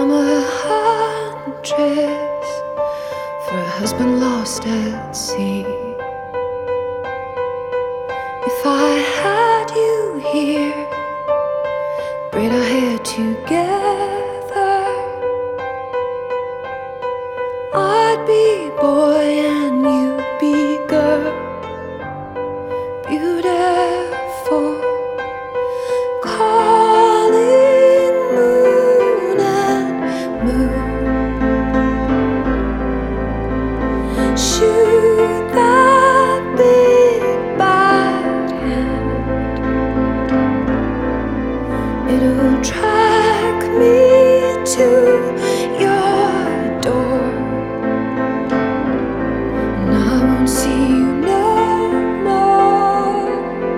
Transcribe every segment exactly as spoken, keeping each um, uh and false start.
I'm a huntress for a husband lost at sea. If I had you here, braid our hair together, I'd be boy and you'd be girl, beautiful. Calling moon and moon, shoot that big bad hand. It'll track me to your door, and I won't see you no more.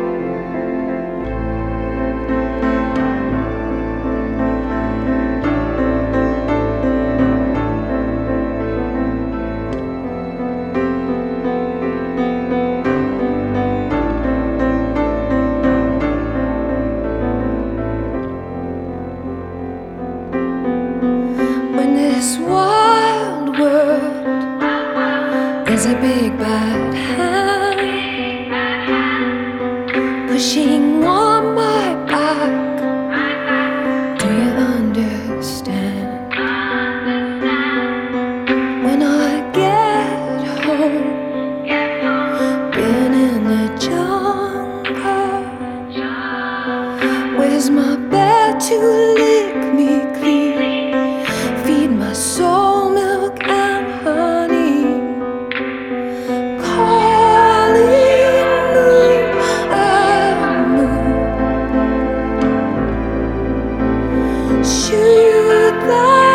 When this wild world is a big bad hand pushing on my back, do you understand? When I get home, been in the jungle, where's my bed to lick me clean, feed my soul milk and honey? Calling moon and moon, shoot that